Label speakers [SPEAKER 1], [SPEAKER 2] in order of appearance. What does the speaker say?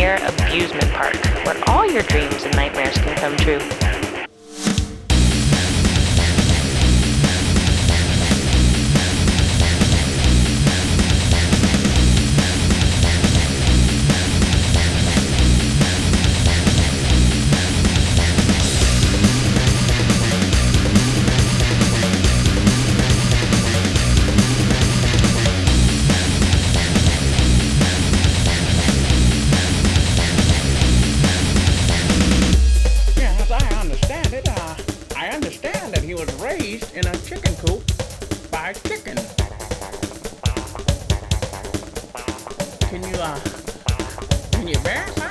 [SPEAKER 1] Air Abusement Park, where all your dreams and nightmares can come true.
[SPEAKER 2] I understand that he was raised in a chicken coop by a chicken. Can you verify